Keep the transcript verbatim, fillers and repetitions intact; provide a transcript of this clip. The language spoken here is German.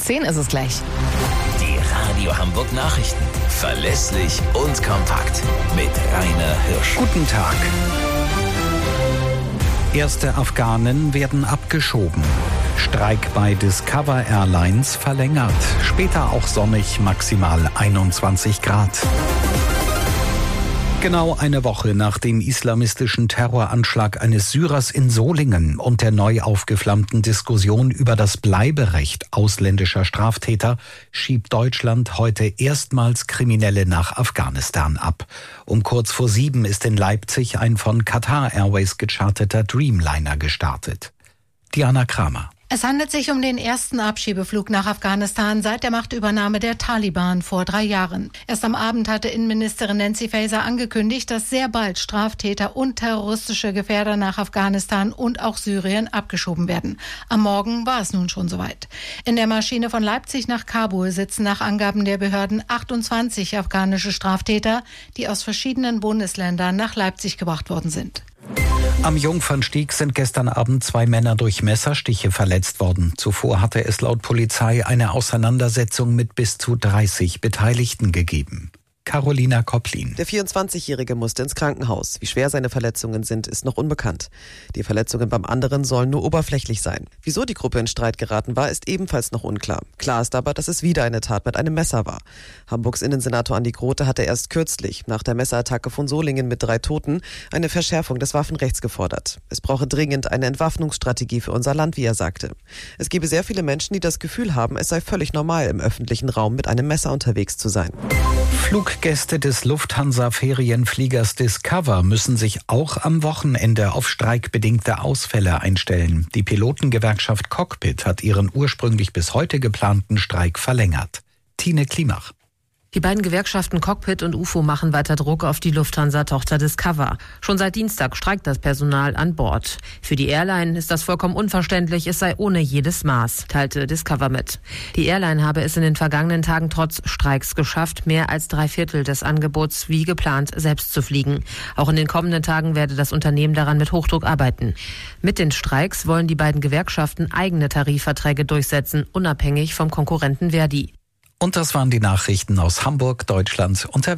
zehn ist es gleich. Die Radio Hamburg Nachrichten. Verlässlich und kompakt. Mit Rainer Hirsch. Guten Tag. Erste Afghanen werden abgeschoben. Streik bei Discover Airlines verlängert. Später auch sonnig, maximal einundzwanzig Grad. Genau eine Woche nach dem islamistischen Terroranschlag eines Syrers in Solingen und der neu aufgeflammten Diskussion über das Bleiberecht ausländischer Straftäter schiebt Deutschland heute erstmals Kriminelle nach Afghanistan ab. Um kurz vor sieben ist in Leipzig ein von Qatar Airways gecharterter Dreamliner gestartet. Diana Kramer. Es handelt sich um den ersten Abschiebeflug nach Afghanistan seit der Machtübernahme der Taliban vor drei Jahren. Erst am Abend hatte Innenministerin Nancy Faeser angekündigt, dass sehr bald Straftäter und terroristische Gefährder nach Afghanistan und auch Syrien abgeschoben werden. Am Morgen war es nun schon soweit. In der Maschine von Leipzig nach Kabul sitzen nach Angaben der Behörden achtundzwanzig afghanische Straftäter, die aus verschiedenen Bundesländern nach Leipzig gebracht worden sind. Am Jungfernstieg sind gestern Abend zwei Männer durch Messerstiche verletzt worden. Zuvor hatte es laut Polizei eine Auseinandersetzung mit bis zu dreißig Beteiligten gegeben. Carolina Kopplin. Der vierundzwanzigjährige musste ins Krankenhaus. Wie schwer seine Verletzungen sind, ist noch unbekannt. Die Verletzungen beim anderen sollen nur oberflächlich sein. Wieso die Gruppe in Streit geraten war, ist ebenfalls noch unklar. Klar ist aber, dass es wieder eine Tat mit einem Messer war. Hamburgs Innensenator Andi Grote hatte erst kürzlich, nach der Messerattacke von Solingen mit drei Toten, eine Verschärfung des Waffenrechts gefordert. Es brauche dringend eine Entwaffnungsstrategie für unser Land, wie er sagte. Es gebe sehr viele Menschen, die das Gefühl haben, es sei völlig normal, im öffentlichen Raum mit einem Messer unterwegs zu sein. Fluggäste des Lufthansa-Ferienfliegers Discover müssen sich auch am Wochenende auf streikbedingte Ausfälle einstellen. Die Pilotengewerkschaft Cockpit hat ihren ursprünglich bis heute geplanten Streik verlängert. Tine Klimach. Die beiden Gewerkschaften Cockpit und U F O machen weiter Druck auf die Lufthansa-Tochter Discover. Schon seit Dienstag streikt das Personal an Bord. Für die Airline ist das vollkommen unverständlich, es sei ohne jedes Maß, teilte Discover mit. Die Airline habe es in den vergangenen Tagen trotz Streiks geschafft, mehr als drei Viertel des Angebots wie geplant selbst zu fliegen. Auch in den kommenden Tagen werde das Unternehmen daran mit Hochdruck arbeiten. Mit den Streiks wollen die beiden Gewerkschaften eigene Tarifverträge durchsetzen, unabhängig vom Konkurrenten Verdi. Und das waren die Nachrichten aus Hamburg, Deutschland und der Welt.